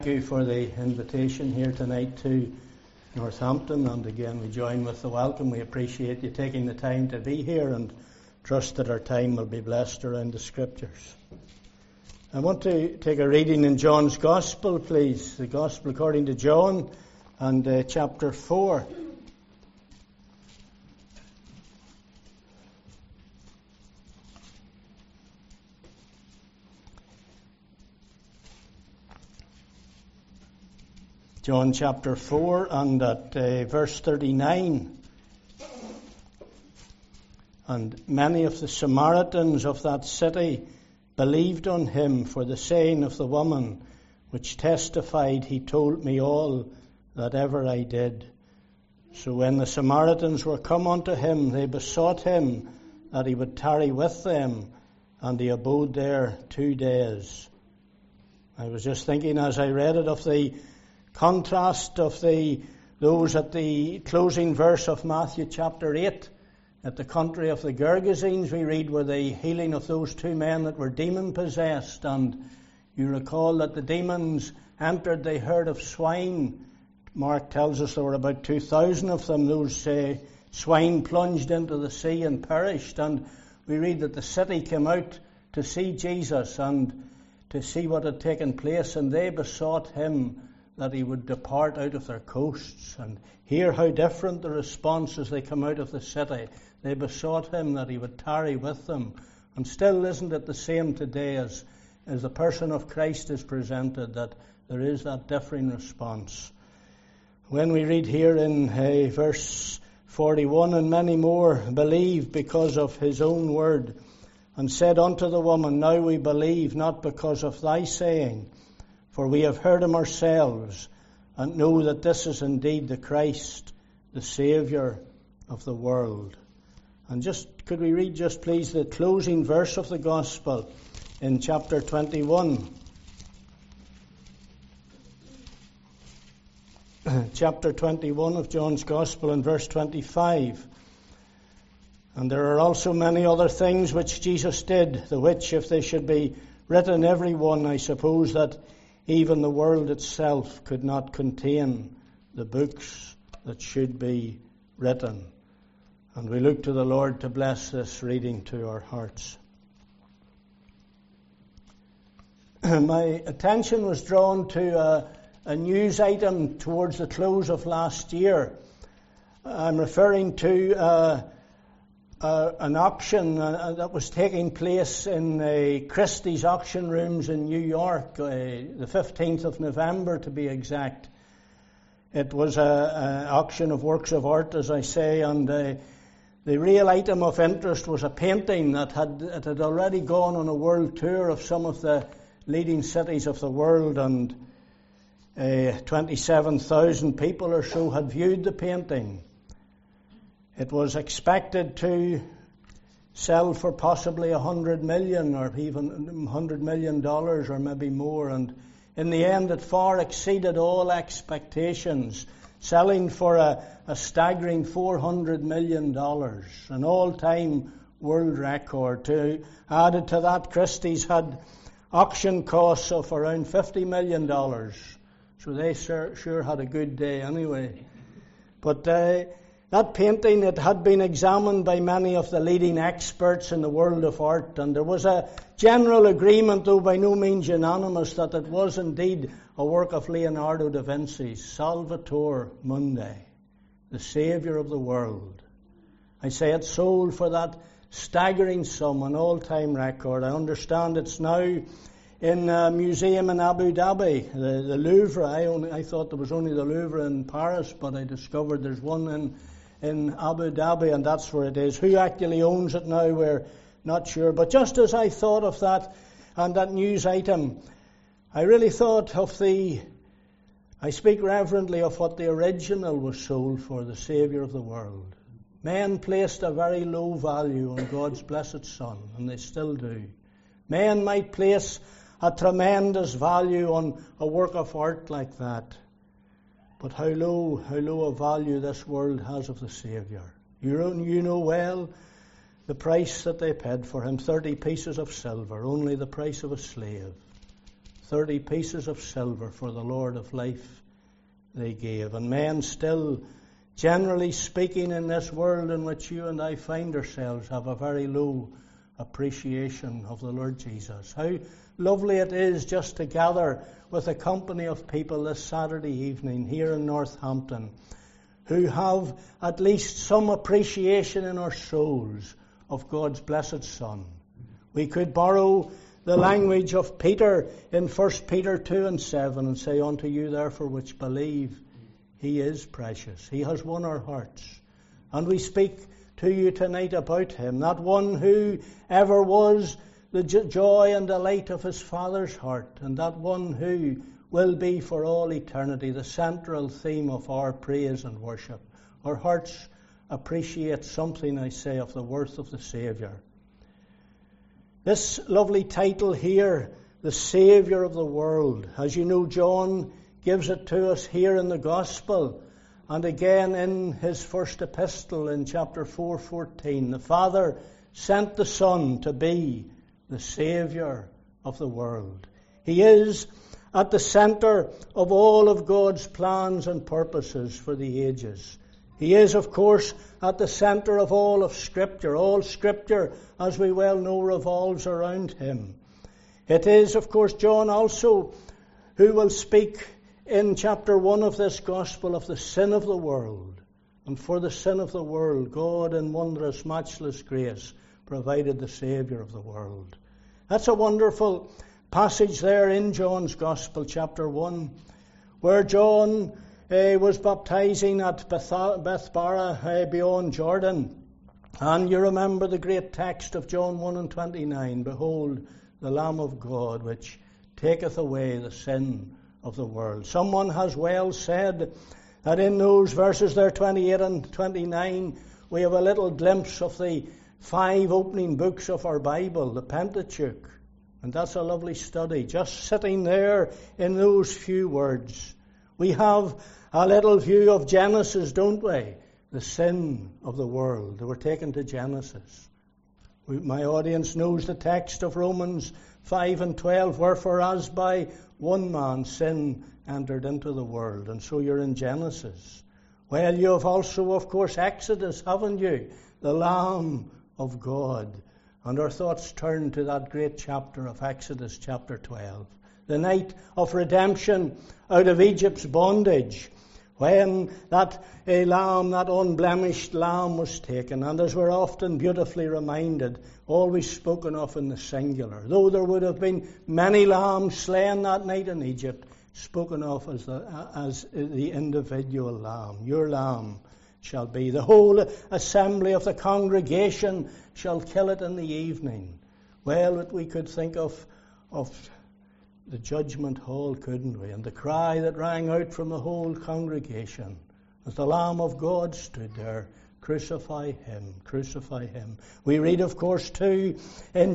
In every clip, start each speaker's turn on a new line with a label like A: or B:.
A: Thank you for the invitation here tonight to Northampton, and again we join with the welcome. We appreciate you taking the time to be here and trust that our time will be blessed around the Scriptures. I want to take a reading in John's Gospel, please. The Gospel according to John and chapter 4. John chapter 4 and at verse 39. And many of the Samaritans of that city believed on him for the saying of the woman, which testified, he told me all that ever I did. So when the Samaritans were come unto him, they besought him that he would tarry with them, and he abode there 2 days. I was just thinking as I read it of the contrast of those at the closing verse of Matthew chapter 8. At the country of the Gergesenes, we read were the healing of those 2 men that were demon-possessed. And you recall that the demons entered the herd of swine. Mark tells us there were about 2,000 of them. Those swine plunged into the sea and perished. And we read that the city came out to see Jesus and to see what had taken place. And they besought him that he would depart out of their coasts. And hear how different the response as they come out of the city. They besought him that he would tarry with them. And still isn't it the same today as the person of Christ is presented, that there is that differing response. When we read here in verse 41, and many more believed because of his own word, and said unto the woman, now we believe not because of thy saying, for we have heard him ourselves, and know that this is indeed the Christ, the Saviour of the world. And could we read please the closing verse of the Gospel in chapter 21. Chapter 21 of John's Gospel and verse 25. And there are also many other things which Jesus did, the which if they should be written every one, I suppose that even the world itself could not contain the books that should be written. And we look to the Lord to bless this reading to our hearts. My attention was drawn to a news item towards the close of last year. I'm referring to an auction that was taking place in Christie's auction rooms in New York, the 15th of November to be exact. It was an auction of works of art, as I say, and the real item of interest was a painting that had already gone on a world tour of some of the leading cities of the world, and 27,000 people or so had viewed the painting. It was expected to sell for possibly $100 million or even $100 million or maybe more, and in the end it far exceeded all expectations, selling for a staggering $400 million, an all-time world record. Added to that, Christie's had auction costs of around $50 million, so they sure had a good day anyway. But that painting, it had been examined by many of the leading experts in the world of art, and there was a general agreement, though by no means unanimous, that it was indeed a work of Leonardo da Vinci's, Salvator Mundi, the Saviour of the world. I say it sold for that staggering sum, an all-time record. I understand it's now in a museum in Abu Dhabi, the Louvre. I thought there was only the Louvre in Paris, but I discovered there's one in Abu Dhabi, and that's where it is. Who actually owns it now, we're not sure. But just as I thought of that and that news item, I really thought of I speak reverently of what the original was sold for, the Saviour of the world. Men placed a very low value on God's blessed Son, and they still do. Men might place a tremendous value on a work of art like that. But how low a value this world has of the Saviour. You know well the price that they paid for him, 30 pieces of silver, only the price of a slave. 30 pieces of silver for the Lord of life they gave. And men still, generally speaking, in this world in which you and I find ourselves, have a very low appreciation of the Lord Jesus. How lovely it is just to gather with a company of people this Saturday evening here in Northampton who have at least some appreciation in our souls of God's blessed Son. We could borrow the language of Peter in 1 Peter 2:7 and say, "Unto you therefore which believe, he is precious. He has won our hearts." And we speak to you tonight about him, that one who ever was the joy and delight of his Father's heart, and that one who will be for all eternity the central theme of our praise and worship. Our hearts appreciate something, I say, of the worth of the Saviour. This lovely title here, the Saviour of the world, as you know, John gives it to us here in the Gospel, and again in his first epistle in chapter 4:14. The Father sent the Son to be the Saviour of the world. He is at the centre of all of God's plans and purposes for the ages. He is, of course, at the centre of all of Scripture. All Scripture, as we well know, revolves around him. It is, of course, John also who will speak in chapter 1 of this Gospel of the sin of the world. And for the sin of the world, God in wondrous, matchless grace provided the Saviour of the world. That's a wonderful passage there in John's Gospel, chapter 1, where John was baptizing at Bethbara beyond Jordan. And you remember the great text of John 1:29, "Behold, the Lamb of God, which taketh away the sin of the world." Someone has well said that in those verses there, 28 and 29, we have a little glimpse of the 5 opening books of our Bible, the Pentateuch. And that's a lovely study, just sitting there in those few words. We have a little view of Genesis, don't we? The sin of the world. We're taken to Genesis. My audience knows the text of Romans 5:12, "Wherefore as by one man sin entered into the world." And so you're in Genesis. Well, you have also, of course, Exodus, haven't you? The Lamb of God. And our thoughts turn to that great chapter of Exodus chapter 12. The night of redemption out of Egypt's bondage, when that lamb, that unblemished lamb, was taken. And as we're often beautifully reminded, always spoken of in the singular. Though there would have been many lambs slain that night in Egypt, spoken of as the individual lamb. Your lamb shall be. The whole assembly of the congregation shall kill it in the evening. Well, that we could think of the judgment hall, couldn't we? And the cry that rang out from the whole congregation as the Lamb of God stood there, "Crucify him, crucify him." We read, of course, too, in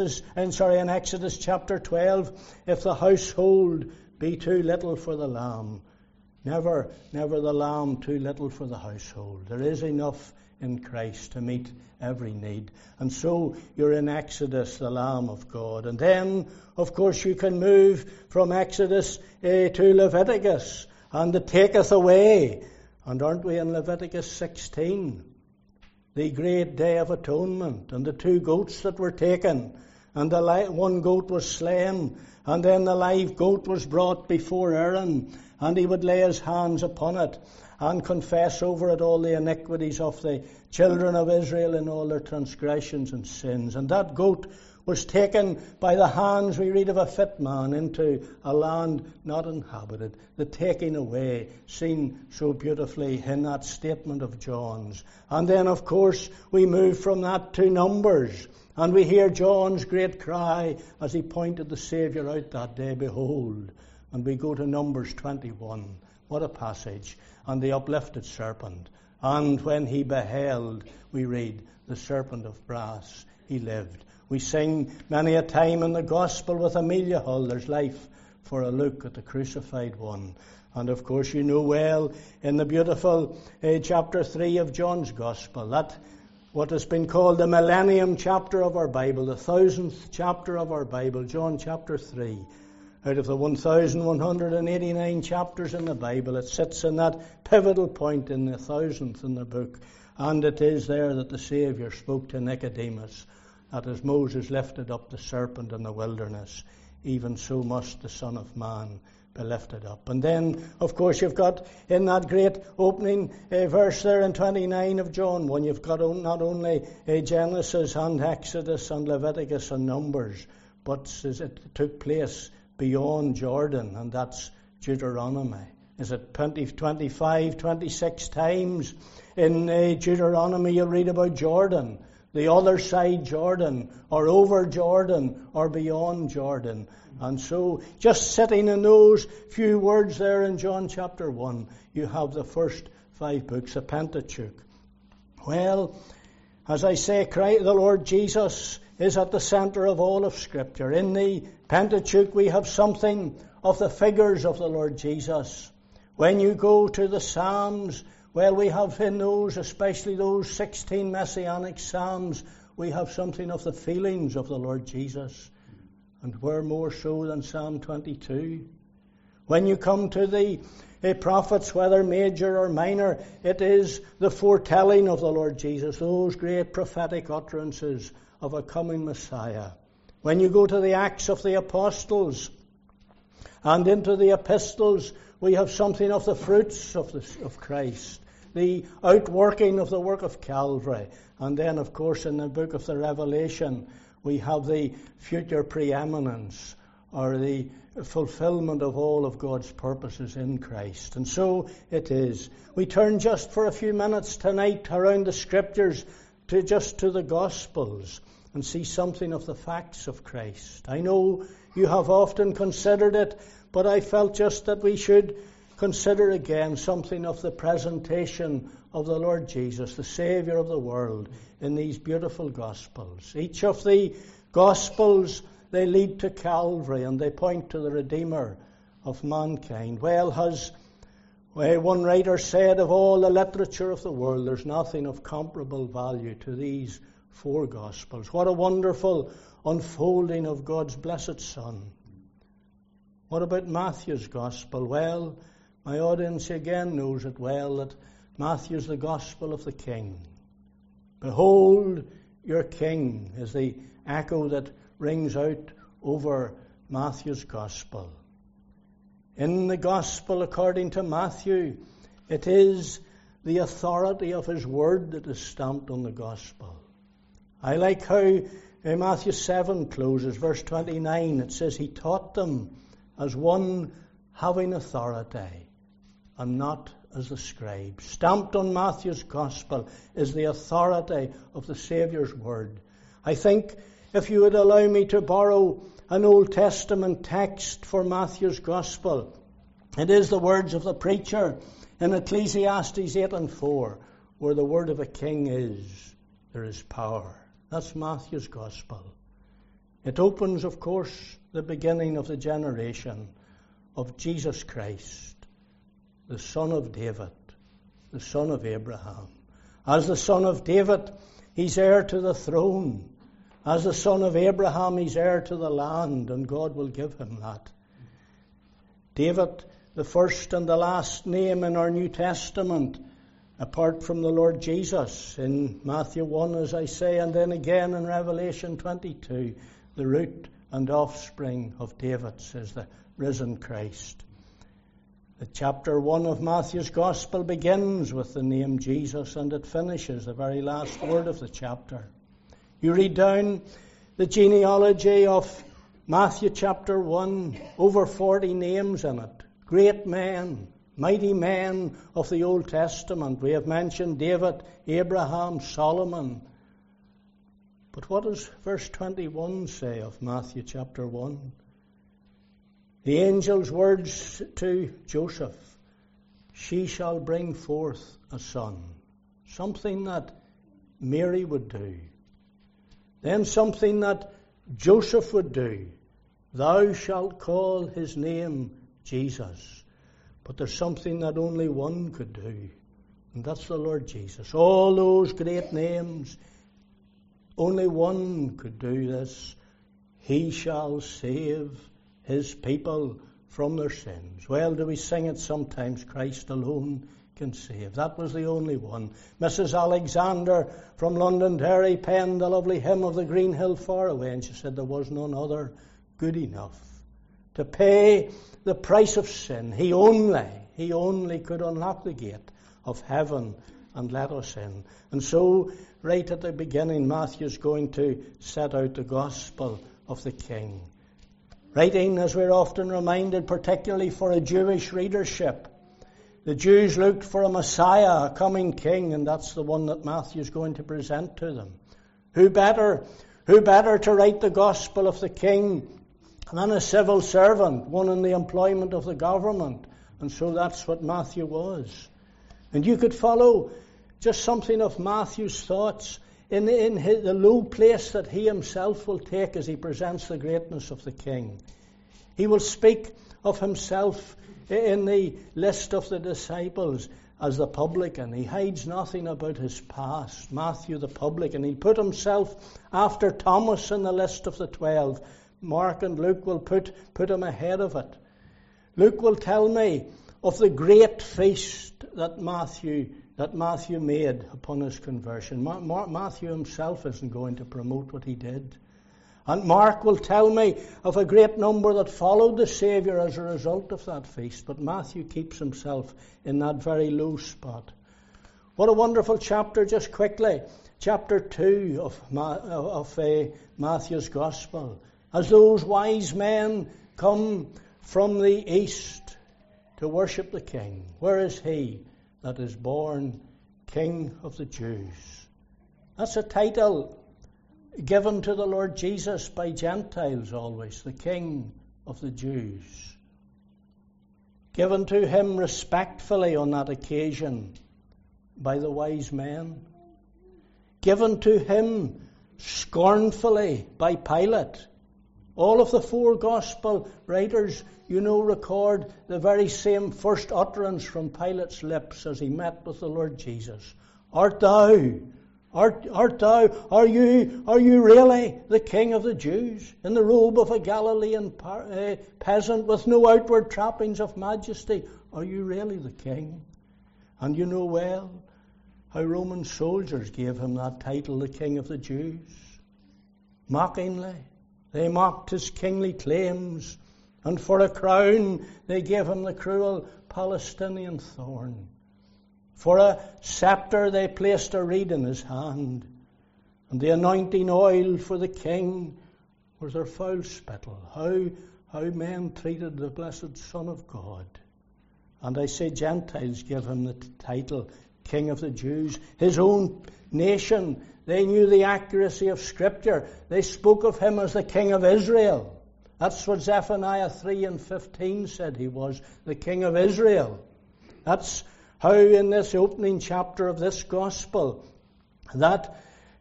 A: Exodus chapter 12, "If the household be too little for the lamb, never the lamb too little for the household." There is enough in Christ to meet every need. And so you're in Exodus, the Lamb of God. And then, of course, you can move from Exodus to Leviticus and the taketh away. And aren't we in Leviticus 16? The great day of atonement, and the 2 goats that were taken, and the one goat was slain, and then the live goat was brought before Aaron, and he would lay his hands upon it and confess over it all the iniquities of the children of Israel and all their transgressions and sins. And that goat was taken by the hands, we read of a fit man, into a land not inhabited. The taking away, seen so beautifully in that statement of John's. And then, of course, we move from that to Numbers. And we hear John's great cry as he pointed the Saviour out that day, "Behold." And we go to Numbers 21. What a passage. And the uplifted serpent. And when he beheld, we read, the serpent of brass, he lived. We sing many a time in the Gospel with Amelia Hull, "There's life for a look at the crucified one." And of course you know well in the beautiful chapter 3 of John's Gospel, that what has been called the millennium chapter of our Bible, the 1000th chapter of our Bible, John chapter 3. Out of the 1,189 chapters in the Bible, it sits in that pivotal point in the 1,000th in the book. And it is there that the Saviour spoke to Nicodemus, that as Moses lifted up the serpent in the wilderness, even so must the Son of Man be lifted up. And then, of course, you've got in that great opening verse there in 29 of John 1, you've got not only Genesis and Exodus and Leviticus and Numbers, but it took place beyond Jordan, and that's Deuteronomy. Is it 25, 26 times in Deuteronomy you'll read about Jordan, the other side Jordan, or over Jordan, or beyond Jordan. And so, just sitting in those few words there in John chapter 1, you have the first 5 books, the Pentateuch. Well, as I say, the Lord Jesus is at the centre of all of Scripture. In the Pentateuch we have something of the figures of the Lord Jesus. When you go to the Psalms, well, we have in those, especially those 16 Messianic Psalms, we have something of the feelings of the Lord Jesus. And where more so than Psalm 22? When you come to the prophets, whether major or minor, it is the foretelling of the Lord Jesus, those great prophetic utterances of a coming Messiah. When you go to the Acts of the Apostles and into the epistles, we have something of the fruits of Christ, the outworking of the work of Calvary. And then, of course, in the book of the Revelation, we have the future preeminence, or the fulfillment of all of God's purposes in Christ. And so it is. We turn just for a few minutes tonight around the Scriptures to the Gospels and see something of the facts of Christ. I know you have often considered it, but I felt just that we should consider again something of the presentation of the Lord Jesus, the Saviour of the world, in these beautiful Gospels. Each of the Gospels, they lead to Calvary and they point to the Redeemer of mankind. Well, as one writer said, of all the literature of the world, there's nothing of comparable value to these 4 Gospels. What a wonderful unfolding of God's blessed Son. What about Matthew's Gospel? Well, my audience again knows it well, that Matthew's the Gospel of the King. Behold your King is the echo that rings out over Matthew's Gospel. In the Gospel according to Matthew, it is the authority of his word that is stamped on the Gospel. I like how Matthew 7 closes, verse 29. It says, he taught them as one having authority, and not as the scribes. Stamped on Matthew's Gospel is the authority of the Saviour's word. I think, if you would allow me to borrow an Old Testament text for Matthew's Gospel, it is the words of the preacher in Ecclesiastes 8:4, where the word of a king is, there is power. That's Matthew's Gospel. It opens, of course, the beginning of the generation of Jesus Christ, the son of David, the son of Abraham. As the son of David, he's heir to the throne. As the son of Abraham, he's heir to the land, and God will give him that. David, the first and the last name in our New Testament, apart from the Lord Jesus, in Matthew 1, as I say, and then again in Revelation 22, the root and offspring of David, says the risen Christ. The chapter 1 of Matthew's Gospel begins with the name Jesus, and it finishes the very last word of the chapter. You read down the genealogy of Matthew chapter 1, over 40 names in it. Great men, mighty men of the Old Testament. We have mentioned David, Abraham, Solomon. But what does verse 21 say of Matthew chapter 1? The angel's words to Joseph, she shall bring forth a son. Something that Mary would do. Then something that Joseph would do. Thou shalt call his name Jesus. But there's something that only one could do, and that's the Lord Jesus. All those great names, only one could do this. He shall save his people from their sins. Well, do we sing it sometimes? Christ alone can save. That was the only one. Mrs. Alexander from Londonderry penned the lovely hymn of the green hill far away, and she said there was none other good enough to pay the price of sin. He only could unlock the gate of heaven and let us in. And so, right at the beginning, Matthew's going to set out the gospel of the King. Writing, as we're often reminded, particularly for a Jewish readership. The Jews looked for a Messiah, a coming King, and that's the one that Matthew's going to present to them. Who better to write the gospel of the King than a civil servant, one in the employment of the government? And so that's what Matthew was. And you could follow just something of Matthew's thoughts in the low place that he himself will take as he presents the greatness of the King. He will speak of himself in the list of the disciples as the publican. He hides nothing about his past. Matthew the publican. He put himself after Thomas in the list of the 12. Mark and Luke will put him ahead of it. Luke will tell me of the great feast that Matthew made upon his conversion. Matthew himself isn't going to promote what he did. And Mark will tell me of a great number that followed the Saviour as a result of that feast. But Matthew keeps himself in that very low spot. What a wonderful chapter, just quickly. Chapter 2 of Matthew's Gospel. As those wise men come from the east to worship the King. Where is he that is born King of the Jews? That's a title given to the Lord Jesus by Gentiles always, the King of the Jews. Given to him respectfully on that occasion by the wise men. Given to him scornfully by Pilate. All of the four gospel writers, record the very same first utterance from Pilate's lips as he met with the Lord Jesus. Are you really the King of the Jews, in the robe of a Galilean peasant with no outward trappings of majesty? Are you really the King? And you know well how Roman soldiers gave him that title, the King of the Jews. Mockingly. They mocked his kingly claims, and for a crown they gave him the cruel Palestinian thorn. For a scepter they placed a reed in his hand, and the anointing oil for the king was their foul spittle. How men treated the blessed Son of God. And I say Gentiles give him the title King of the Jews. His own nation, they knew the accuracy of Scripture. They spoke of him as the King of Israel. That's what Zephaniah 3:15 said he was, the King of Israel. That's how in this opening chapter of this gospel that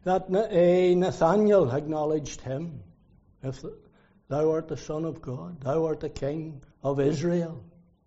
A: Nathanael acknowledged him. If thou art the Son of God, thou art the King of Israel.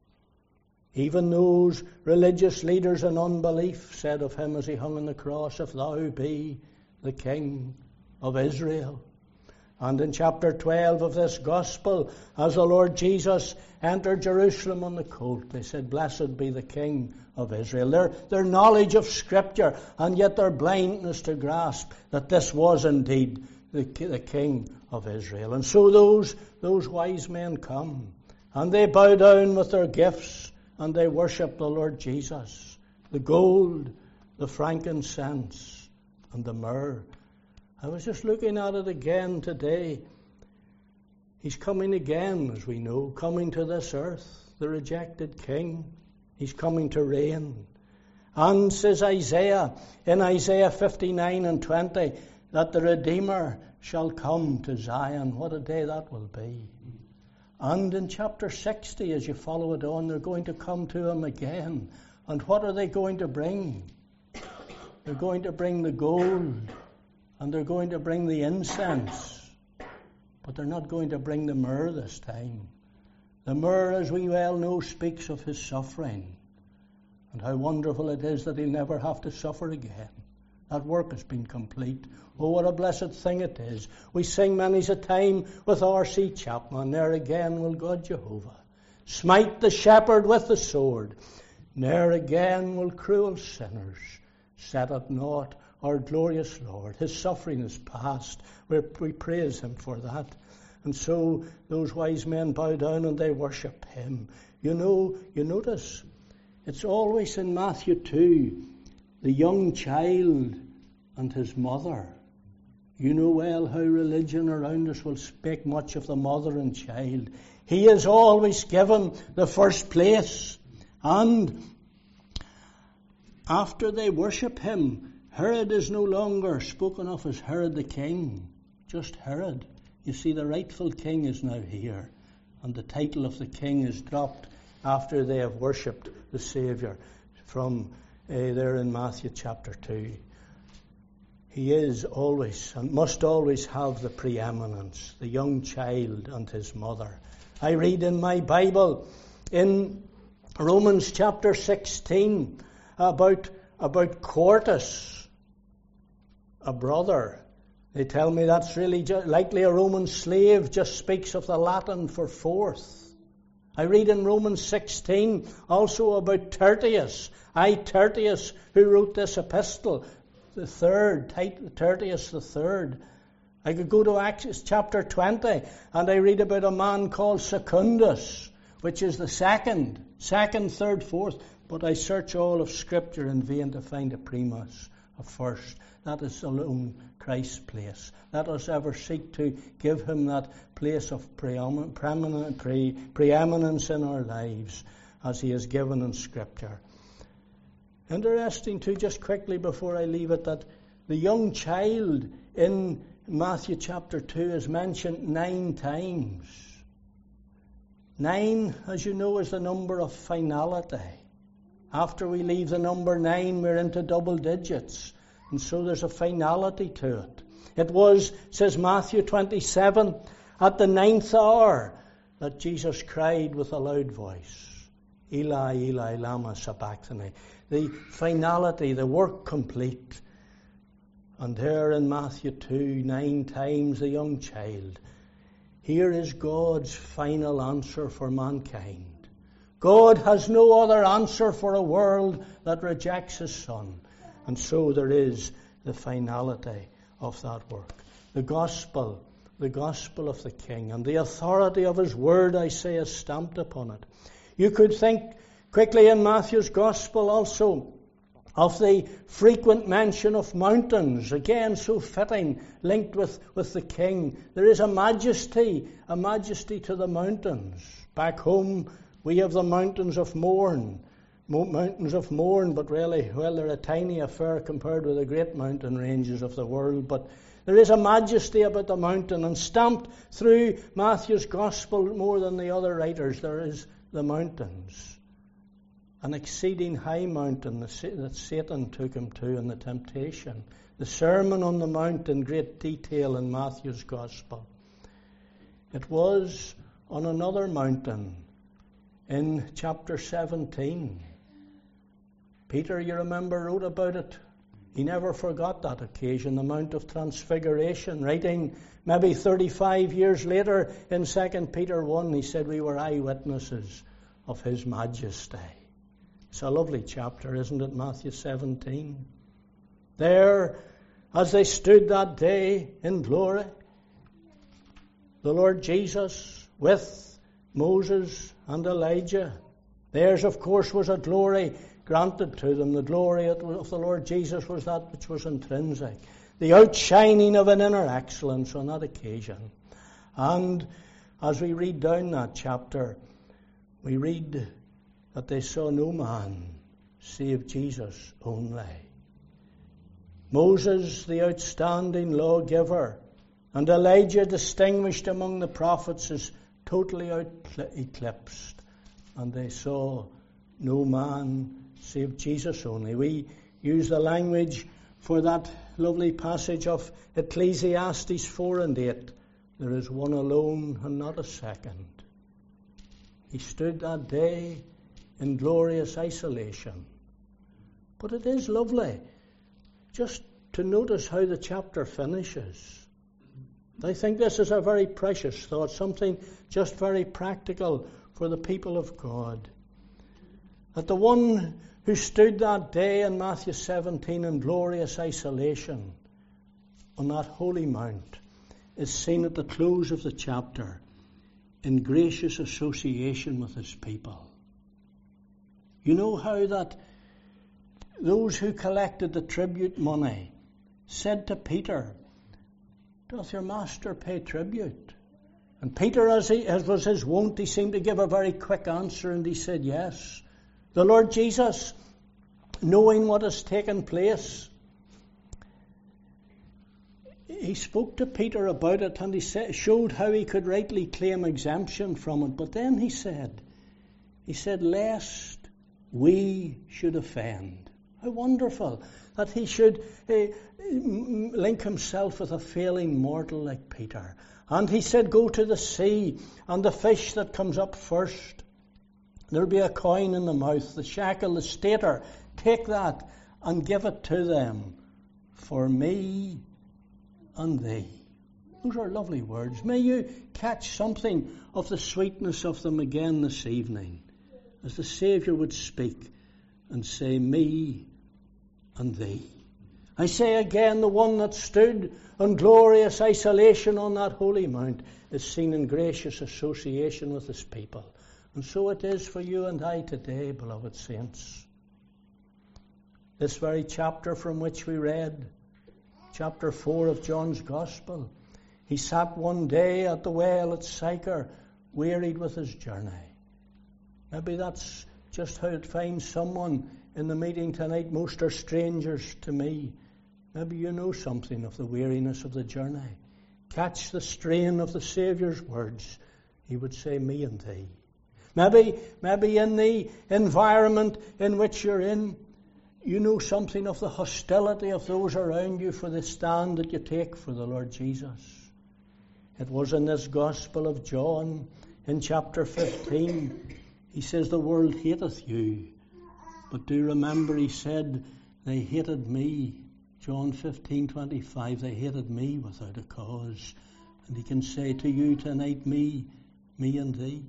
A: Even those religious leaders in unbelief said of him as he hung on the cross, if thou be the King of Israel. And in chapter 12 of this gospel, as the Lord Jesus entered Jerusalem on the colt, they said, blessed be the King of Israel. Their knowledge of Scripture, and yet their blindness to grasp that this was indeed the King of Israel. And so those wise men come, and they bow down with their gifts, and they worship the Lord Jesus. The gold, the frankincense, and the myrrh. I was just looking at it again today. He's coming again, as we know, coming to this earth, the rejected King. He's coming to reign. And says Isaiah, in Isaiah 59:20, that the Redeemer shall come to Zion. What a day that will be. And in chapter 60, as you follow it on, they're going to come to him again. And what are they going to bring? They're going to bring the gold, and they're going to bring the incense. But they're not going to bring the myrrh this time. The myrrh, as we well know, speaks of his suffering, and how wonderful it is that he'll never have to suffer again. That work has been complete. Oh, what a blessed thing it is. We sing many's a time with R.C. Chapman, "Ne'er again will God Jehovah smite the shepherd with the sword. Ne'er again will cruel sinners set at naught our glorious Lord." His suffering is past. We praise him for that. And so those wise men bow down and they worship him. You notice, it's always in Matthew 2, the young child and his mother. You know well how religion around us will speak much of the mother and child. He is always given the first place. And after they worship him, Herod is no longer spoken of as Herod the king, just Herod. You see, the rightful king is now here, and the title of the king is dropped after they have worshipped the Saviour from there in Matthew chapter 2. He is always and must always have the preeminence, the young child and his mother. I read in my Bible in Romans chapter 16 about Quartus, a brother. They tell me that's really likely a Roman slave, just speaks of the Latin for fourth. I read in Romans 16 also about Tertius. Tertius, who wrote this epistle, the third, Tertius the third. I could go to Acts chapter 20 and I read about a man called Secundus, which is the second, third, fourth. But I search all of Scripture in vain to find a primus, a first. That is alone Christ's place. Let us ever seek to give him that place of preeminence in our lives as he is given in Scripture. Interesting too, just quickly before I leave it, that the young child in Matthew chapter 2 is mentioned 9 times. 9, as you know, is the number of finality. After we leave the number 9, we're into double digits. And so there's a finality to it. It was, says Matthew 27, at the 9th hour that Jesus cried with a loud voice, "Eli, Eli, lama sabachthani." The finality, the work complete. And there in Matthew 2, 9 times the young child. Here is God's final answer for mankind. God has no other answer for a world that rejects his Son. And so there is the finality of that work. The gospel of the King, and the authority of his word, I say, is stamped upon it. You could think quickly in Matthew's gospel also of the frequent mention of mountains, again so fitting, linked with the King. There is a majesty to the mountains. Back home we have the mountains of Mourne, but really, well, they're a tiny affair compared with the great mountain ranges of the world. But there is a majesty about the mountain, and stamped through Matthew's gospel more than the other writers, there is the mountains. An exceeding high mountain that Satan took him to in the temptation. The Sermon on the Mount in great detail in Matthew's gospel. It was on another mountain in chapter 17. Peter, you remember, wrote about it. He never forgot that occasion, the Mount of Transfiguration. Writing maybe 35 years later in 2 Peter 1, he said we were eyewitnesses of his majesty. It's a lovely chapter, isn't it, Matthew 17? There, as they stood that day in glory, the Lord Jesus with Moses and Elijah. Theirs, of course, was a glory granted to them. The glory of the Lord Jesus was that which was intrinsic, the outshining of an inner excellence on that occasion. And as we read down that chapter, we read that they saw no man save Jesus only. Moses, the outstanding lawgiver, and Elijah, distinguished among the prophets, is totally eclipsed. And they saw no man save Jesus only. We use the language for that lovely passage of Ecclesiastes 4 and 8. There is one alone and not a second. He stood that day in glorious isolation. But it is lovely. Just to notice how the chapter finishes. I think this is a very precious thought, something just very practical for the people of God. That the one who stood that day in Matthew 17 in glorious isolation on that holy mount is seen at the close of the chapter in gracious association with his people. You know how that those who collected the tribute money said to Peter, "Doth your master pay tribute?" And Peter, as was his wont, he seemed to give a very quick answer, and he said, "Yes." The Lord Jesus, knowing what has taken place, he spoke to Peter about it, and he showed how he could rightly claim exemption from it. But then he said, "Lest we should offend." How wonderful that he should link himself with a failing mortal like Peter. And he said, "Go to the sea, and the fish that comes up first, there'll be a coin in the mouth, the shekel, the stater. Take that and give it to them for me and thee." Those are lovely words. May you catch something of the sweetness of them again this evening, as the Saviour would speak and say, "Me and thee." I say again, the one that stood in glorious isolation on that holy mount is seen in gracious association with his people. And so it is for you and I today, beloved saints. This very chapter from which we read, chapter 4 of John's Gospel, he sat one day at the well at Sychar, wearied with his journey. Maybe that's just how it finds someone in the meeting tonight. Most are strangers to me. Maybe you know something of the weariness of the journey. Catch the strain of the Saviour's words. He would say, "Me and thee." Maybe in the environment in which you're in, you know something of the hostility of those around you for the stand that you take for the Lord Jesus. It was in this Gospel of John, in chapter 15, he says, "The world hateth you." But do remember, he said, "They hated me." John 15:25, "They hated me without a cause." And he can say to you tonight, me and thee.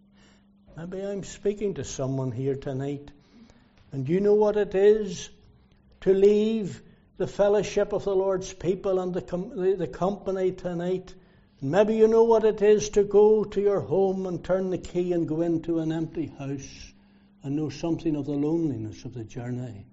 A: Maybe I'm speaking to someone here tonight, and you know what it is to leave the fellowship of the Lord's people and the company tonight. And maybe you know what it is to go to your home and turn the key and go into an empty house and know something of the loneliness of the journey.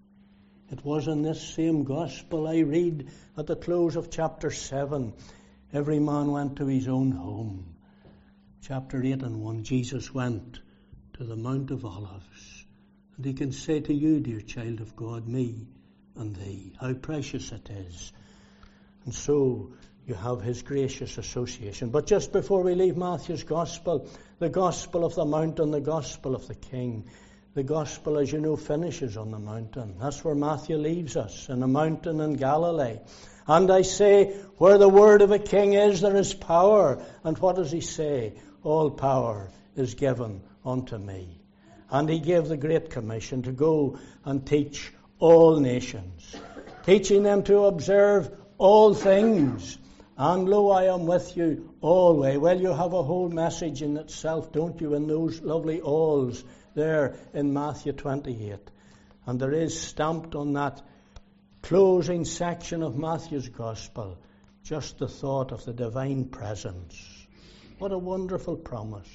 A: It was in this same Gospel I read at the close of chapter 7, every man went to his own home. Chapter 8 and 1, Jesus went to the Mount of Olives. And he can say to you, dear child of God, me and thee, how precious it is. And so you have his gracious association. But just before we leave Matthew's Gospel, the Gospel of the mountain, the Gospel of the King, the Gospel, as you know, finishes on the mountain. That's where Matthew leaves us, in a mountain in Galilee. And I say, where the word of a king is, there is power. And what does he say? All power is given unto me. And he gave the Great Commission to go and teach all nations, teaching them to observe all things. And lo, I am with you always. Well, you have a whole message in itself, don't you, in those lovely alls there in Matthew 28. And there is stamped on that closing section of Matthew's Gospel just the thought of the divine presence. What a wonderful promise.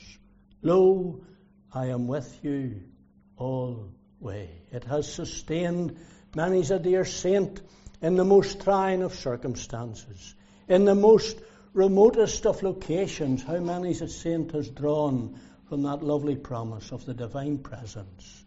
A: Lo, I am with you always. It has sustained many's a dear saint in the most trying of circumstances, in the most remotest of locations. How many's a saint has drawn from that lovely promise of the divine presence.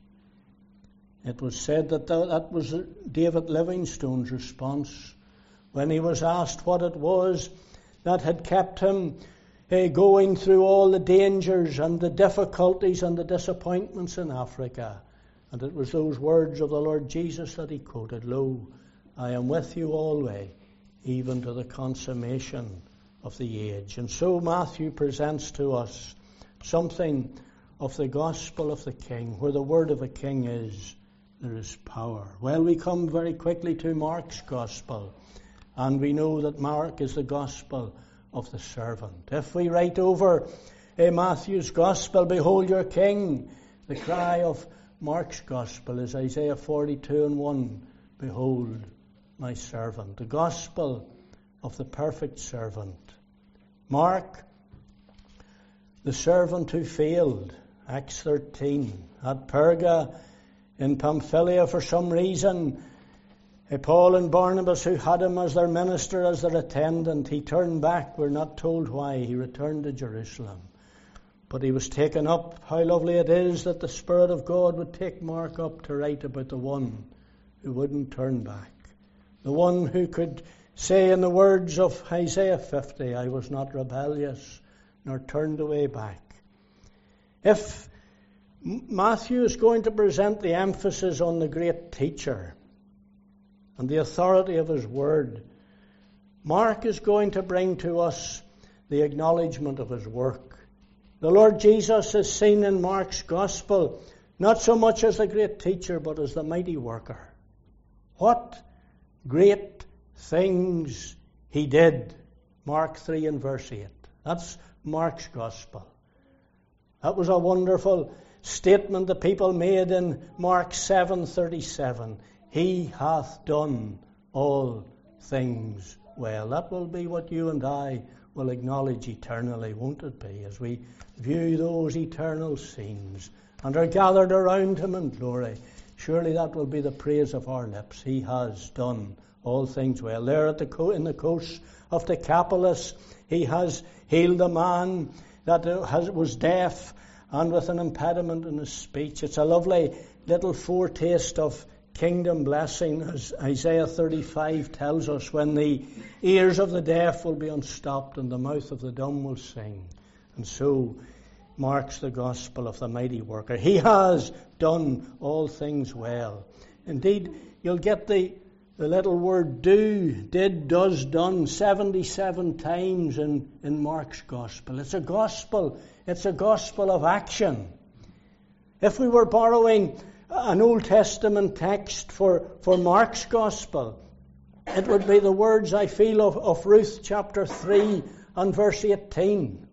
A: It was said that was David Livingstone's response when he was asked what it was that had kept him going through all the dangers and the difficulties and the disappointments in Africa. And it was those words of the Lord Jesus that he quoted, "Lo, I am with you always, even to the consummation of the age." And so Matthew presents to us something of the Gospel of the King. Where the word of a king is, there is power. Well, we come very quickly to Mark's Gospel, and we know that Mark is the Gospel of the servant. If we write over Matthew's Gospel, behold your King, the cry of Mark's Gospel is Isaiah 42:1, behold my servant, the Gospel of the perfect servant. Mark, the servant who failed, Acts 13, at Perga in Pamphylia for some reason, Paul and Barnabas, who had him as their minister, as their attendant, he turned back. We're not told why. He returned to Jerusalem. But he was taken up. How lovely it is that the Spirit of God would take Mark up to write about the one who wouldn't turn back. The one who could say in the words of Isaiah 50, I was not rebellious, nor turned away back. If Matthew is going to present the emphasis on the great teacher and the authority of his word, Mark is going to bring to us the acknowledgement of his work. The Lord Jesus is seen in Mark's Gospel not so much as the great teacher, but as the mighty worker. What great things he did. Mark 3 and verse 8. That's Mark's Gospel. That was a wonderful statement the people made in Mark 7:37. He hath done all things well. That will be what you and I will acknowledge eternally, won't it be, as we view those eternal scenes and are gathered around him in glory. Surely that will be the praise of our lips. He has done all things well. There at in the coast of Decapolis, he has healed a man that was deaf and with an impediment in his speech. It's a lovely little foretaste of kingdom blessing, as Isaiah 35 tells us, when the ears of the deaf will be unstopped and the mouth of the dumb will sing. And so marks the gospel of the mighty worker. He has done all things well. Indeed, you'll get the little word do, did, does, done 77 times in Mark's Gospel. It's a gospel of action. If we were borrowing an Old Testament text for Mark's Gospel, it would be the words, I feel, of Ruth chapter 3 and verse 18.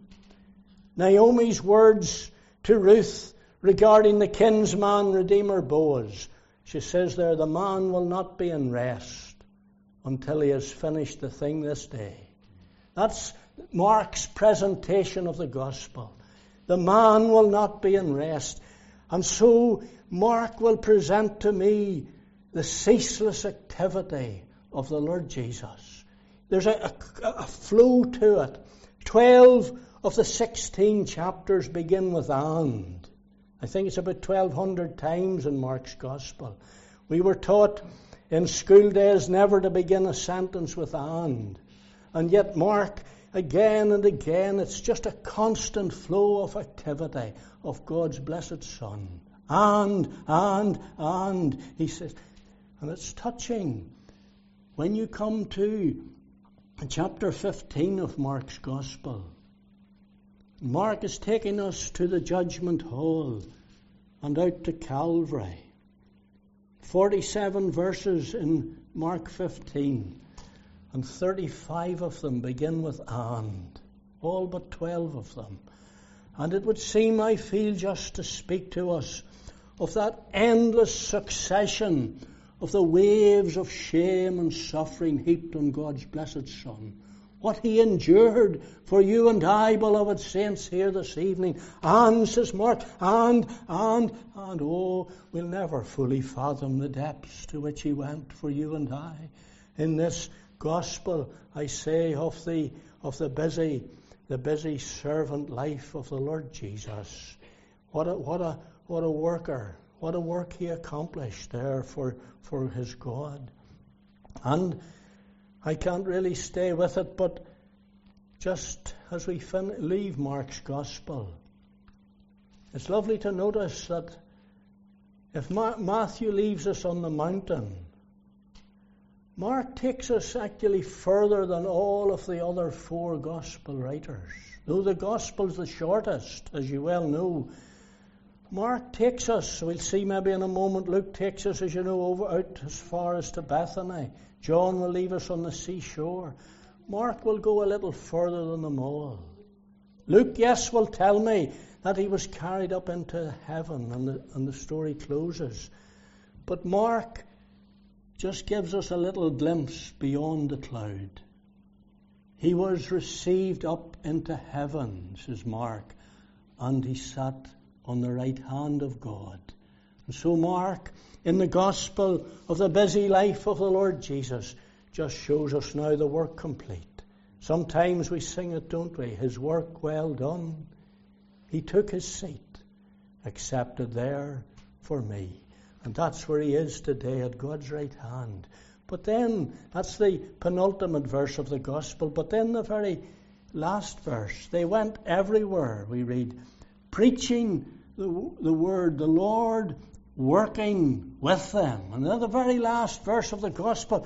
A: Naomi's words to Ruth regarding the kinsman redeemer Boaz. She says there, the man will not be in rest until he has finished the thing this day. That's Mark's presentation of the gospel. The man will not be in rest. And so Mark will present to me the ceaseless activity of the Lord Jesus. There's a flow to it. 12 of the 16 chapters begin with and. I think it's about 1,200 times in Mark's Gospel. We were taught in school days never to begin a sentence with and. And yet Mark, again and again, it's just a constant flow of activity of God's blessed Son. And, he says. And it's touching. When you come to chapter 15 of Mark's Gospel, Mark is taking us to the judgment hall and out to Calvary. 47 verses in Mark 15, and 35 of them begin with and. All but 12 of them. And it would seem, I feel, just to speak to us of that endless succession of the waves of shame and suffering heaped on God's blessed Son. What he endured for you and I, beloved saints, here this evening. And, says Mark, and, oh, we'll never fully fathom the depths to which he went for you and I. In this gospel, I say, of the busy servant life of the Lord Jesus. What a worker. What a work he accomplished there for his God. And I can't really stay with it, but just as we leave Mark's Gospel, it's lovely to notice that if Matthew leaves us on the mountain, Mark takes us actually further than all of the other four Gospel writers. Though the Gospel's the shortest, as you well know, Mark takes us, we'll see maybe in a moment, Luke takes us, as you know, over out as far as to Bethany. John will leave us on the seashore. Mark will go a little further than them all. Luke, yes, will tell me that he was carried up into heaven, and the story closes. But Mark just gives us a little glimpse beyond the cloud. He was received up into heaven, says Mark, and he sat on the right hand of God. And so Mark, in the gospel of the busy life of the Lord Jesus, just shows us now the work complete. Sometimes we sing it, don't we? His work well done. He took his seat, accepted there for me. And that's where he is today, at God's right hand. But then, that's the penultimate verse of the gospel. But then the very last verse, they went everywhere, we read, preaching the word, the Lord working with them. And then the very last verse of the gospel,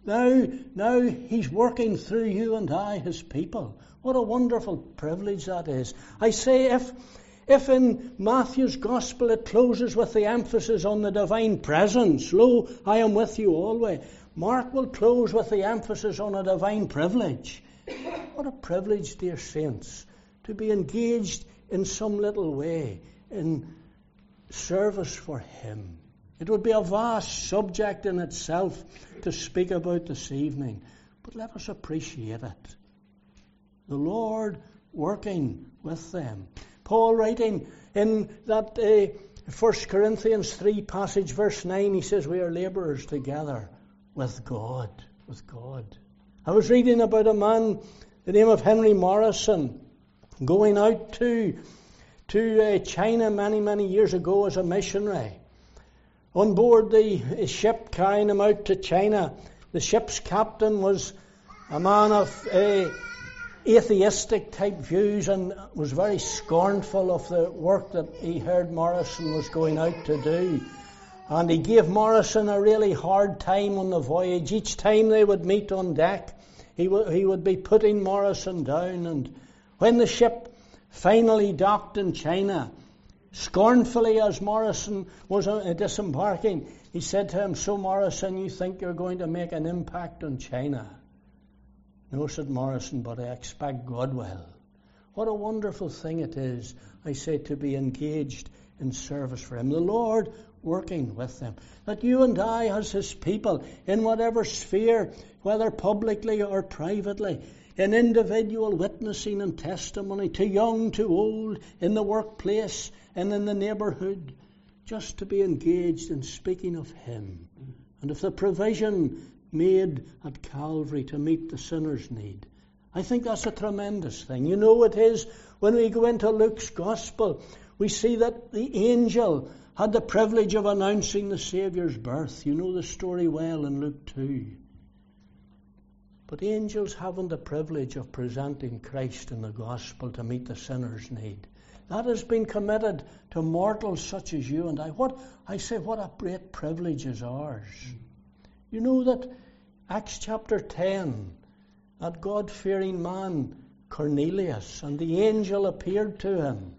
A: now he's working through you and I, his people. What a wonderful privilege that is. I say, if in Matthew's gospel it closes with the emphasis on the divine presence, lo, I am with you always, Mark will close with the emphasis on a divine privilege. What a privilege, dear saints, to be engaged in some little way in service for him. It would be a vast subject in itself to speak about this evening, but let us appreciate it. The Lord working with them. Paul, writing in that 1 Corinthians 3 passage, verse 9, he says, we are labourers together with God. With God. I was reading about a man, the name of Henry Morrison, going out to China many years ago as a missionary. On board the ship carrying him out to China, the ship's captain was a man of atheistic type views and was very scornful of the work that he heard Morrison was going out to do. And he gave Morrison a really hard time on the voyage. Each time they would meet on deck, he would be putting Morrison down. And when the ship finally docked in China, scornfully as Morrison was disembarking, he said to him, so Morrison, you think you're going to make an impact on China? No, said Morrison, but I expect God will. What a wonderful thing it is, I say, to be engaged in service for him. The Lord working with them. That you and I, as his people, in whatever sphere, whether publicly or privately, in individual witnessing and testimony, to young, to old, in the workplace and in the neighbourhood, just to be engaged in speaking of him. And of the provision made at Calvary to meet the sinner's need. I think that's a tremendous thing. You know it is. When we go into Luke's Gospel, we see that the angel had the privilege of announcing the Saviour's birth. You know the story well in Luke 2. But angels haven't the privilege of presenting Christ in the Gospel to meet the sinner's need. That has been committed to mortals such as you and I. What a great privilege is ours. You know that Acts chapter 10, that God-fearing man, Cornelius, and the angel appeared to him.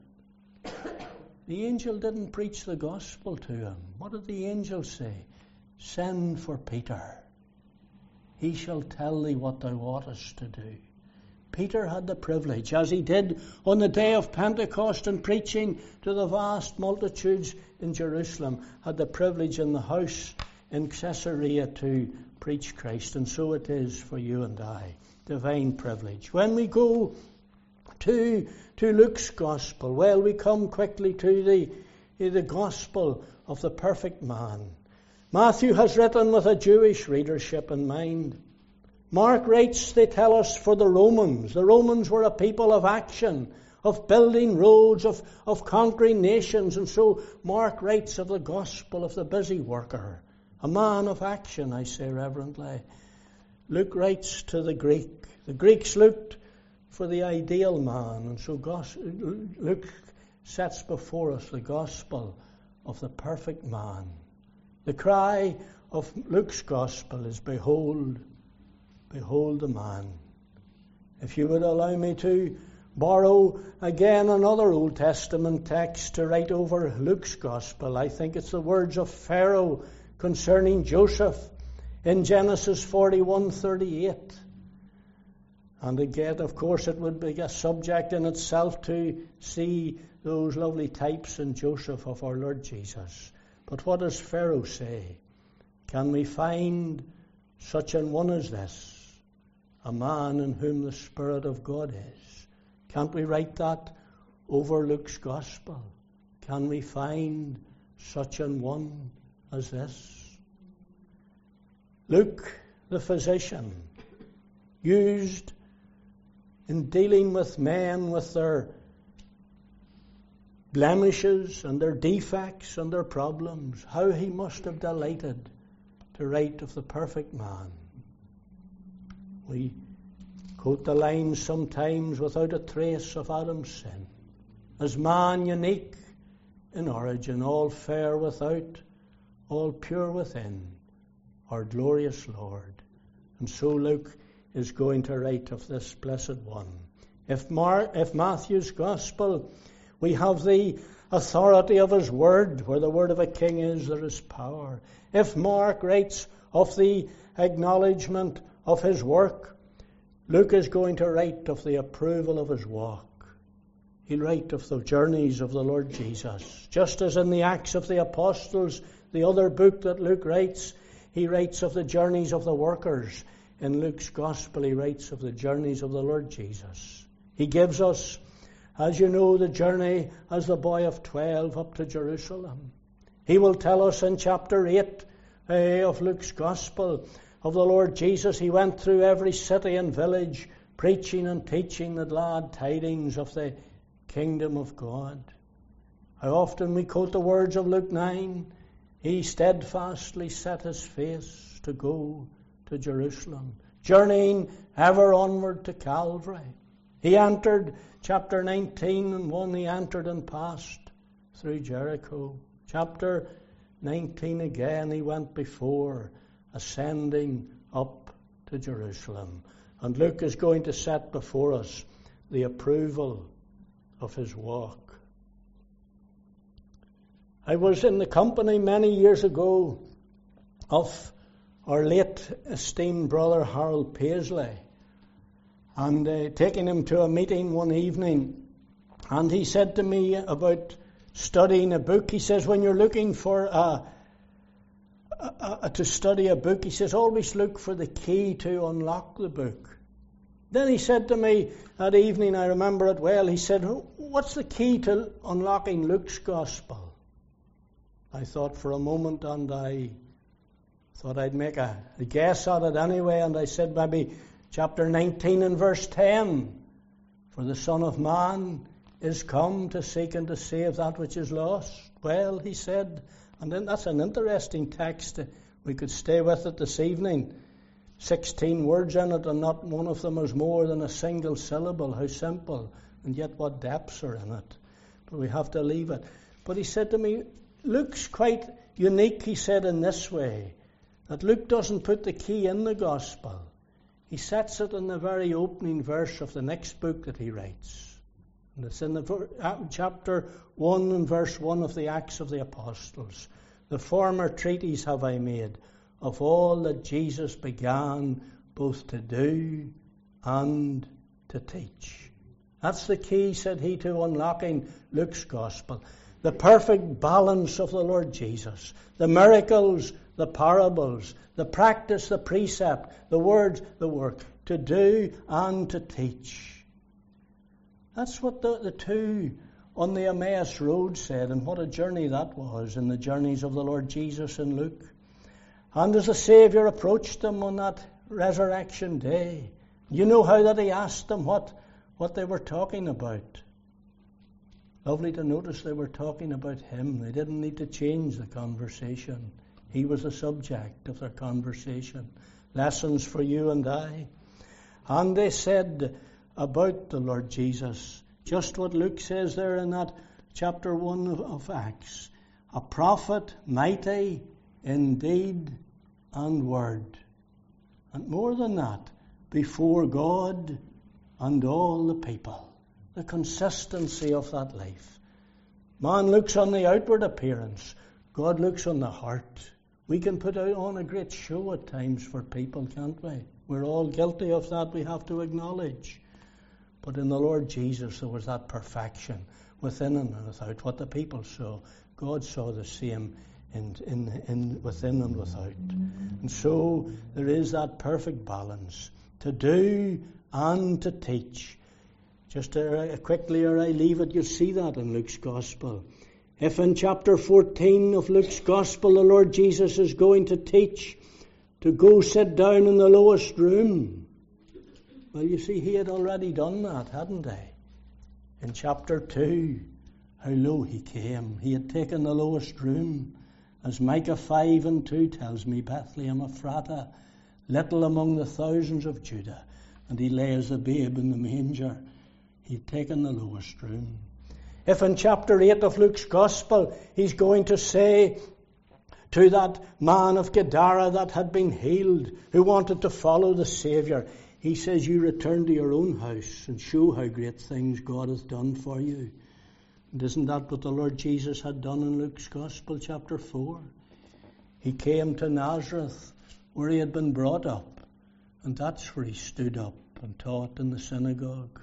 A: The angel didn't preach the gospel to him. What did the angel say? Send for Peter. He shall tell thee what thou oughtest to do. Peter had the privilege, as he did on the day of Pentecost and preaching to the vast multitudes in Jerusalem, had the privilege in the house in Caesarea to preach Christ. And so it is for you and I. Divine privilege. When we go to Luke's Gospel, well, we come quickly to the Gospel of the perfect man. Matthew has written with a Jewish readership in mind. Mark writes, they tell us, for the Romans. The Romans were a people of action, of building roads, of conquering nations. And so Mark writes of the gospel of the busy worker, a man of action, I say reverently. Luke writes to the Greek. The Greeks looked for the ideal man. And so Luke sets before us the gospel of the perfect man. The cry of Luke's gospel is, behold, behold the man. If you would allow me to borrow again another Old Testament text to write over Luke's Gospel. I think it's the words of Pharaoh concerning Joseph in Genesis 41:38. And again, of course, it would be a subject in itself to see those lovely types in Joseph of our Lord Jesus. But what does Pharaoh say? Can we find such an one as this, a man in whom the Spirit of God is? Can't we write that over Luke's Gospel? Can we find such an one as this? Luke, the physician, used in dealing with men with their blemishes and their defects and their problems, how he must have delighted to write of the perfect man. We quote the lines sometimes, without a trace of Adam's sin, as man unique in origin, all fair without, all pure within, our glorious Lord. And so Luke is going to write of this blessed one. If Matthew's Gospel, we have the authority of his word. Where the word of a king is, there is power. If Mark writes of the acknowledgement of his work, Luke is going to write of the approval of his walk. He'll write of the journeys of the Lord Jesus. Just as in the Acts of the Apostles, the other book that Luke writes, he writes of the journeys of the workers. In Luke's Gospel, he writes of the journeys of the Lord Jesus. He gives us, as you know, the journey as the boy of 12 up to Jerusalem. He will tell us in chapter 8 of Luke's Gospel of the Lord Jesus. He went through every city and village, preaching and teaching the glad tidings of the kingdom of God. How often we quote the words of Luke 9. He steadfastly set his face to go to Jerusalem, journeying ever onward to Calvary. He entered, chapter 19 and 1, he entered and passed through Jericho. Chapter 19 again, he went before, ascending up to Jerusalem. And Luke is going to set before us the approval of his walk. I was in the company many years ago of our late esteemed brother Harold Paisley, and taking him to a meeting one evening, and he said to me about studying a book. He says, when you're looking for to study a book, he says, always look for the key to unlock the book. Then he said to me that evening, I remember it well, he said, what's the key to unlocking Luke's Gospel? I thought for a moment, and I thought I'd make a guess at it anyway, and I said maybe chapter 19 and verse 10. For the Son of Man is come to seek and to save that which is lost. Well, he said, and then that's an interesting text. We could stay with it this evening. 16 words in it, and not one of them is more than a single syllable. How simple, and yet what depths are in it. But we have to leave it. But he said to me, Luke's quite unique, he said, in this way, that Luke doesn't put the key in the Gospel. He sets it in the very opening verse of the next book that he writes. And it's in the chapter 1 and verse 1 of the Acts of the Apostles. The former treatise have I made of all that Jesus began both to do and to teach. That's the key, said he, to unlocking Luke's Gospel. The perfect balance of the Lord Jesus. The miracles, the parables, the practice, the precept, the words, the work. To do and to teach. That's what the two on the Emmaus Road said, and what a journey that was in the journeys of the Lord Jesus and Luke. And as the Saviour approached them on that resurrection day, you know how that he asked them what they were talking about. Lovely to notice they were talking about him. They didn't need to change the conversation. He was the subject of their conversation. Lessons for you and I. And they said about the Lord Jesus, just what Luke says there in that chapter 1 of Acts. A prophet mighty in deed and word. And more than that, before God and all the people. the consistency of that life. Man looks on the outward appearance. God looks on the heart. We can put on a great show at times for people, can't we? We're all guilty of that, we have to acknowledge. But in the Lord Jesus there was that perfection within and without. What the people saw, God saw the same in within and without. And so there is that perfect balance to do and to teach. Just quickly ere I leave it, you'll see that in Luke's Gospel. If in chapter 14 of Luke's Gospel the Lord Jesus is going to teach to go sit down in the lowest room, well, you see, he had already done that, hadn't he? In chapter 2, how low he came. He had taken the lowest room. As Micah 5:2 tells me, Bethlehem Ephratah, little among the thousands of Judah, and he lay as a babe in the manger. He'd taken the lowest room. If in chapter 8 of Luke's Gospel he's going to say to that man of Gadara that had been healed, who wanted to follow the Saviour, he says, you return to your own house and show how great things God has done for you. And isn't that what the Lord Jesus had done in Luke's Gospel, chapter 4? He came to Nazareth, where he had been brought up, and that's where he stood up and taught in the synagogue.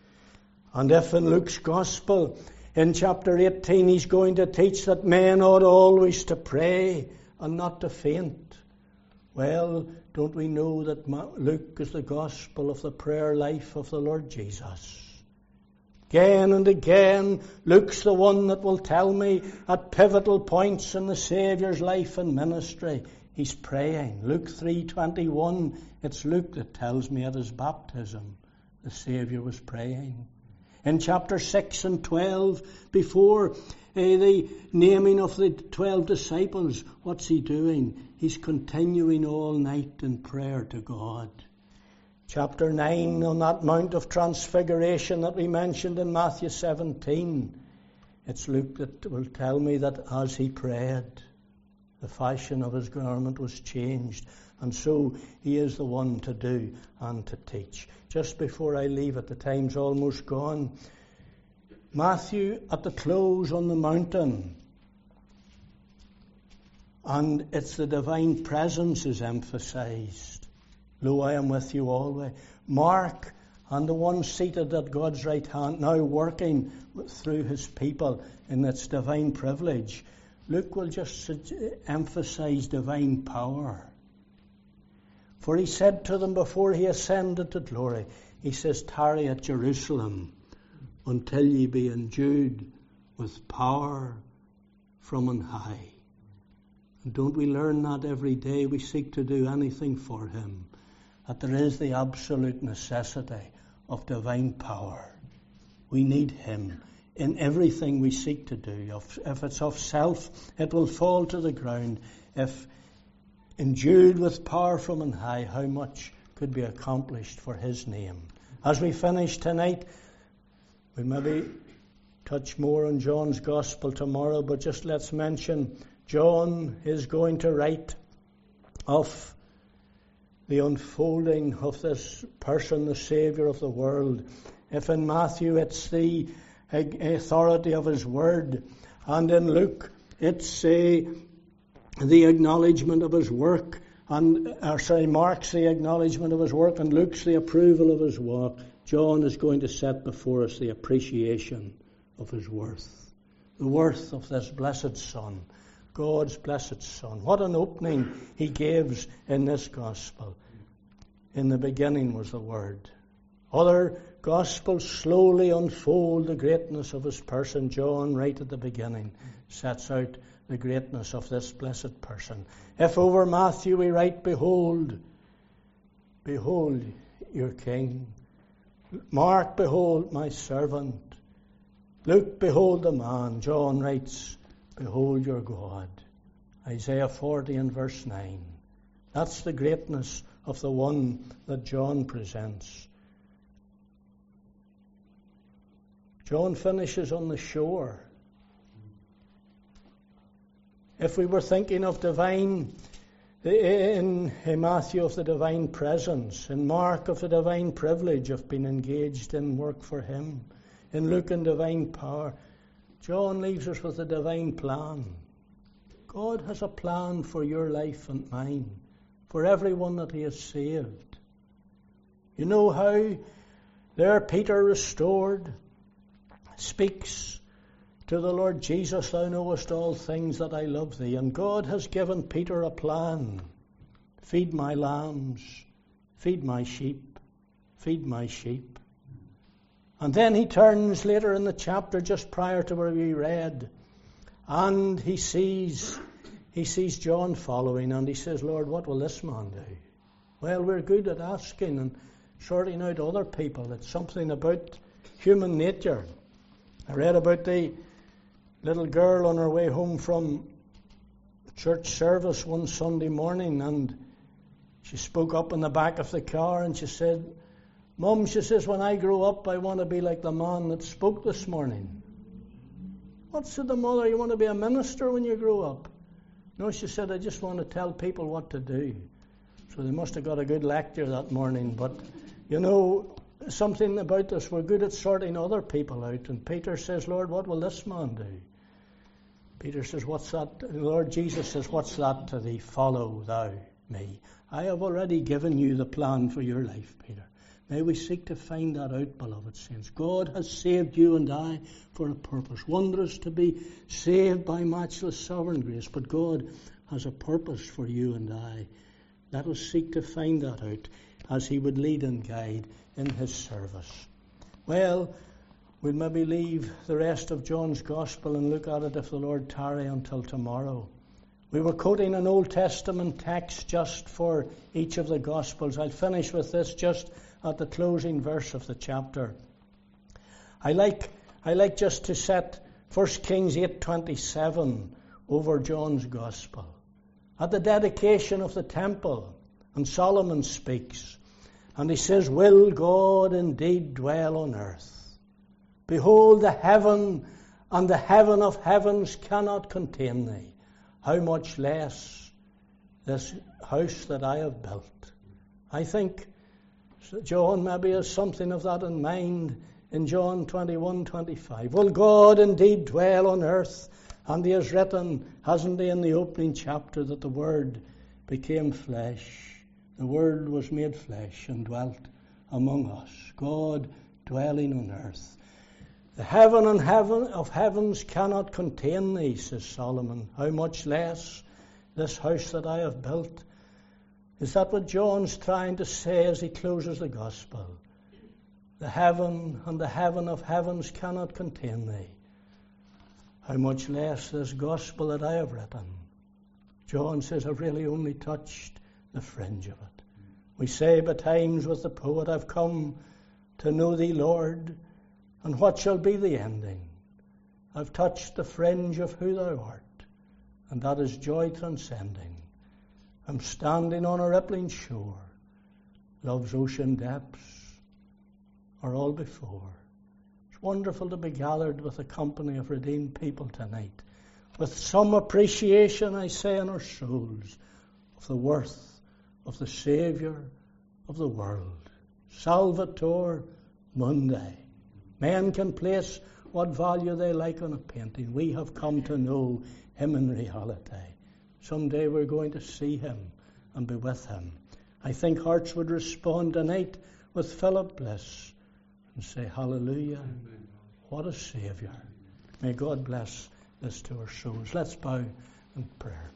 A: And if in Luke's Gospel, in chapter 18, he's going to teach that men ought always to pray and not to faint, well, don't we know that Luke is the Gospel of the prayer life of the Lord Jesus? Again and again, Luke's the one that will tell me at pivotal points in the Saviour's life and ministry, he's praying. Luke 3:21, it's Luke that tells me at his baptism the Saviour was praying. In chapter 6 and 12, before the naming of the 12 disciples, what's he doing? He's continuing all night in prayer to God. Chapter 9, on that Mount of Transfiguration that we mentioned in Matthew 17, it's Luke that will tell me that as he prayed, the fashion of his garment was changed. And so he is the one to do and to teach. Just before I leave it, the time's almost gone. Matthew, at the close on the mountain, and it's the divine presence is emphasized. Lo, I am with you always. Mark, and the one seated at God's right hand, now working through his people in its divine privilege. Luke will just emphasize divine power. For he said to them before he ascended to glory, he says, tarry at Jerusalem until ye be endued with power from on high. And don't we learn that every day we seek to do anything for him? That there is the absolute necessity of divine power. We need him in everything we seek to do. If it's of self, it will fall to the ground. If endued with power from on high, how much could be accomplished for his name. As we finish tonight, we'll maybe touch more on John's Gospel tomorrow, but just let's mention John is going to write of the unfolding of this person, the Saviour of the world. If in Matthew it's the authority of his word, and in Luke it's the acknowledgement of his work, Mark's the acknowledgement of his work, and Luke's the approval of his work. John is going to set before us the appreciation of his worth, the worth of this blessed Son, God's blessed Son. What an opening he gives in this Gospel. In the beginning was the Word. Other Gospels slowly unfold the greatness of his person. John, right at the beginning, sets out the greatness of this blessed person. If over Matthew we write, behold your King. Mark, behold my servant. Luke, behold the man. John writes, behold your God. Isaiah 40 and verse 9. That's the greatness of the one that John presents. John finishes on the shore. If we were thinking of divine, in Matthew of the divine presence, in Mark of the divine privilege of being engaged in work for him, in Luke in divine power. John leaves us with a divine plan. God has a plan for your life and mine, for everyone that he has saved. You know how there Peter, restored, speaks to the Lord Jesus, "Thou knowest all things, that I love thee." And God has given Peter a plan. Feed my lambs, feed my sheep, feed my sheep. And then he turns later in the chapter, just prior to where we read, and he sees John following, and he says, "Lord, what will this man do?" Well, we're good at asking and sorting out other people. It's something about human nature. I read about the little girl on her way home from church service one Sunday morning, and she spoke up in the back of the car and she said, "Mum," she says, "when I grow up, I want to be like the man that spoke this morning." "What?" said the mother. "You want to be a minister when you grow up?" "No," she said, "I just want to tell people what to do." So they must have got a good lecture that morning. But, you know, something about us, we're good at sorting other people out. And Peter says, "Lord, what will this man do?" Peter says, "What's that?" Lord Jesus says, "What's that to thee? Follow thou me." I have already given you the plan for your life, Peter. May we seek to find that out, beloved saints. God has saved you and I for a purpose. Wondrous to be saved by matchless sovereign grace, but God has a purpose for you and I. Let us seek to find that out as he would lead and guide in his service. Well, we'll maybe leave the rest of John's Gospel and look at it, if the Lord tarry, until tomorrow. We were quoting an Old Testament text just for each of the Gospels. I'll finish with this just at the closing verse of the chapter. I like just to set 1 Kings 8:27 over John's Gospel. At the dedication of the temple, and Solomon speaks, and he says, "Will God indeed dwell on earth? Behold, the heaven and the heaven of heavens cannot contain thee. How much less this house that I have built?" I think John maybe has something of that in mind in John 21:25. Will God indeed dwell on earth? And he has written, hasn't he, in the opening chapter, that the Word became flesh. The Word was made flesh and dwelt among us. God dwelling on earth. The heaven and heaven of heavens cannot contain thee, says Solomon. How much less this house that I have built? Is that what John's trying to say as he closes the Gospel? The heaven and the heaven of heavens cannot contain thee. How much less this Gospel that I have written? John says, I've really only touched the fringe of it. We say by times with the poet, I've come to know thee, Lord, and what shall be the ending? I've touched the fringe of who thou art, and that is joy transcending. I'm standing on a rippling shore. Love's ocean depths are all before. It's wonderful to be gathered with a company of redeemed people tonight, with some appreciation, I say, in our souls of the worth of the Saviour of the world. Salvator Mundi. Men can place what value they like on a painting. We have come to know him in reality. Someday we're going to see him and be with him. I think hearts would respond tonight with Philip Bliss and say, hallelujah, what a Saviour. May God bless this to our souls. Let's bow in prayer.